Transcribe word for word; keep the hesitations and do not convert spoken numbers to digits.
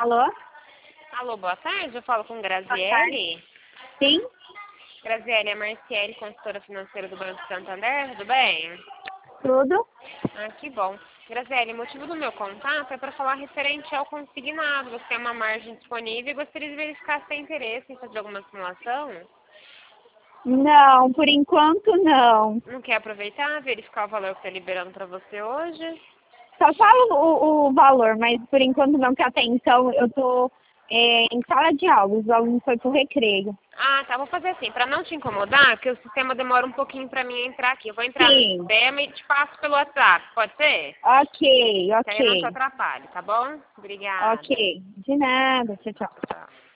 Alô? Alô, boa tarde. Eu falo com Boa tarde. Graziele. Sim? Graziele, é a Marciele, consultora financeira do Banco Santander, tudo bem? Tudo? Ah, que bom. Graziele, o motivo do meu contato é para falar referente ao consignado. Você tem uma margem disponível e gostaria de verificar se tem interesse em fazer alguma simulação? Não, por enquanto não. Não quer aproveitar, verificar o valor que está liberando para você hoje? Só falo o, o valor, mas por enquanto não, que até então eu tô é, em sala de aula, os alunos foi pro recreio. Ah, tá. Vou fazer assim, para não te incomodar, porque o sistema demora um pouquinho para mim entrar aqui. Eu vou entrar no Sim. sistema e te passo pelo WhatsApp, pode ser? Ok, Que aí eu não te ok. atrapalho, tá bom? Obrigada. Ok. De nada, tchau, tchau.